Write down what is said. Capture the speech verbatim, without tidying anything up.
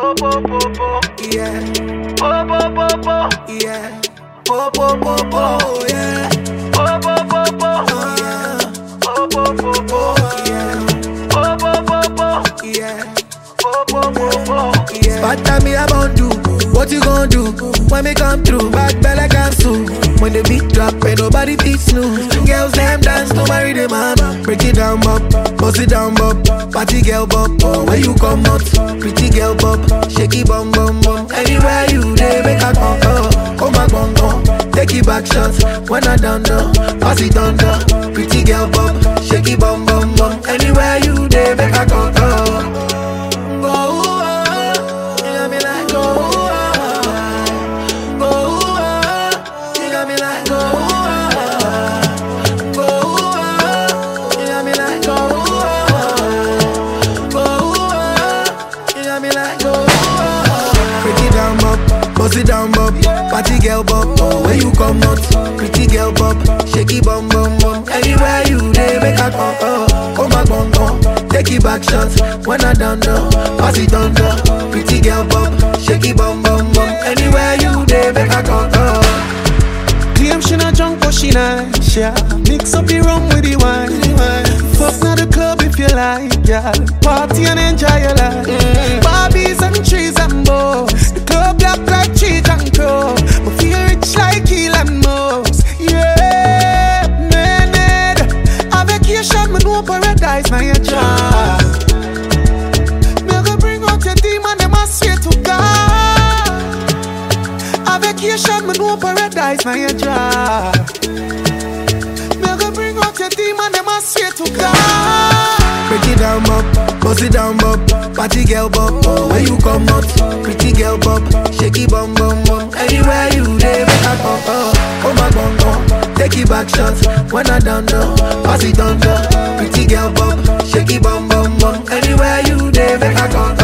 Po po po po, yeah. Po po po po, yeah. Po po po po, yeah. Po po po po, yeah. Po po po po, yeah. Po po po po, yeah. Po po po po, yeah. Spot time me about do. What you gon' do when me come through? Back belly cancel. When the beat drop, ain't nobody teach snooze. Girls them dance to marry the man. Break it down, bop, bust it down, bop. Party girl, bop, oh, where you come out? Pretty girl, bop, shaky bum bum bum. Anywhere you dey, make a come, oh, come back, bum bum. Take it back shots when I done done. Pass it under. Pretty girl, bop, shaky bum bum bum. Anywhere you dey, make a come, oh. Bust it down, bop, party girl, bop, oh, where you come out? Pretty girl, bop, shaky bum bum bum. Anywhere you dey, make a come, oh, come back, bum bum. Take it back shots when I done done. Pass it under. Pretty girl, bop, shaky bum bum bum. Anywhere you dey, make a come, oh. Claim she not drunk, but she nice, yeah. Mix up the rum with the wine. Fuck now the club if you like, yeah. Party and enjoy your life. Mm. Barbies and trees and bows. The club black like cheese and crow. But feel rich like Elon Musk. Yeah, man, a vacation, me know paradise, now you try. Me go bring out your demon, them I swear to God. A vacation, me know paradise, now you try. Me go bring out your demon, them I swear to God. Break it down, bop, bust it down, bop. Party girl, bop, oh, where you come out? Pretty girl, bop, shaky bum bum bum. Anywhere you dey, make a come, oh, come back, bum bum. Take it back shots when I done done. Pass it under. Pretty girl, bop, shaky bum bum bum. Anywhere you dey, make a come.